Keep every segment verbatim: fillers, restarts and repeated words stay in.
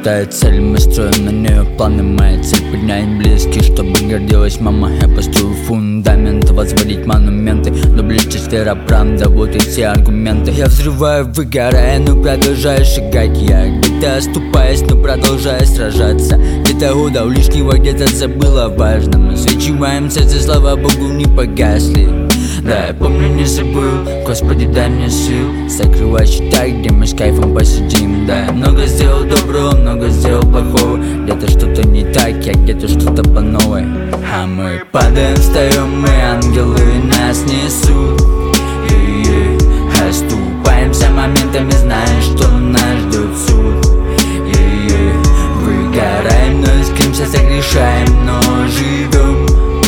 хватает цель, мы строим на нее планы. Моя цель поднять близких, чтобы гордилась мама. Я построю фундамент, возводить монументы, но ближе сфера правда, вот и все аргументы. Я взрываю, выгорая, но продолжаю шагать. Я где-то оступаюсь, но продолжаю сражаться. Где-то удал лишнего, где-то забыл о важном. Мы свечиваем сердце, слава Богу, не погасли. Да, я помню, не забыл, Господи, дай мне сил закрывать счета, где мы с кайфом посидим. Да, я много сделал доброго, много сделал плохого. Где-то что-то не так, а где-то что-то по новой. А мы падаем, встаем, мы ангелы, нас несут. И-и-и. Оступаемся моментами, зная, что нас ждет суд. И-и-и. Выгораем, но искримся, согрешаем, но живем.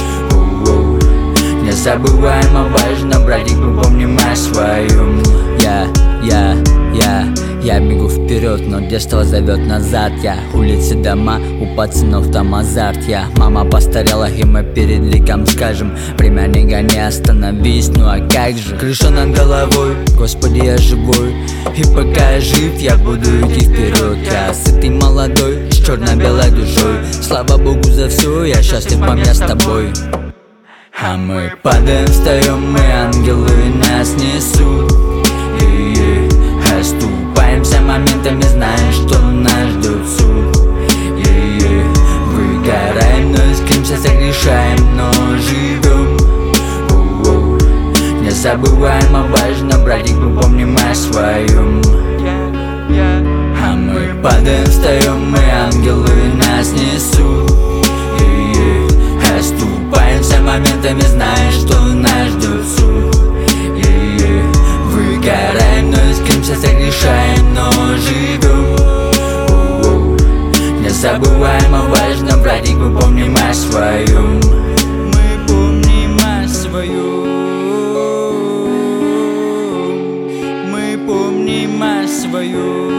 Не забываем о важном, братик, мы помним о своем. Я, я, я, я бегу вперед, но детство зовет назад. Я улицы, дома, у пацанов там азарт. Я, мама постарела, и мы перед ликом скажем: время не гони, остановись, ну а как же? Крыша над головой, Господи, я живой. И пока я жив, я буду идти вперед. Я сытый молодой, с черно-белой душой. Слава Богу за все, я счастлив, мам, я с тобой. А мы падаем, встаем, мы ангелы, нас несут. И-и-и. Оступаемся моментами, зная, что нас ждет суд. И-и-и. Выгораем, но искримся, согрешаем, но живем. У-у. Не забываем о важном, братик, мы помним о своем. А мы падаем, встаем, мы ангелы, нас несут. Оступаемся моментами, зная, что нас ждет суд. И выгораем, но искримся, согрешаем, но живем. Не забываем о важном, братик, мы помним о своем. Мы помним о своем. Мы помним о своем.